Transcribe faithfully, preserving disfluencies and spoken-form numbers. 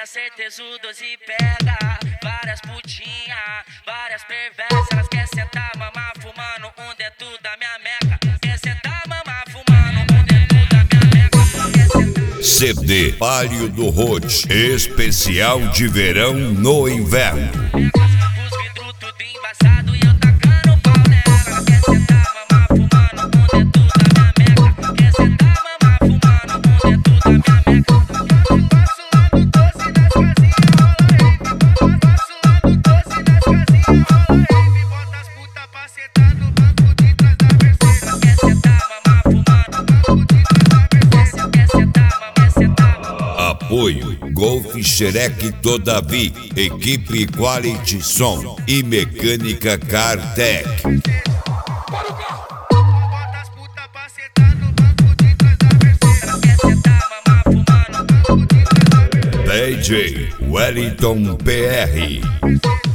certeza o doze pega. Várias putinha, várias perversas. Elas querem sentar, mamar, fumando um dentro da minha meca. Quer sentar, mamar, fumando um dentro da minha meca. C D Palio do Rote, especial de verão no inverno. Os vidros tudo embaçado e eu tacando pau nela. Quer sentar, mamar, fumando um dentro da minha meca. Quer sentar, mamar, fumando um dentro da minha meca. Apoio Golf Xerec Todavi, equipe Quality Som e Mecânica Cartec. D J Wellington P R.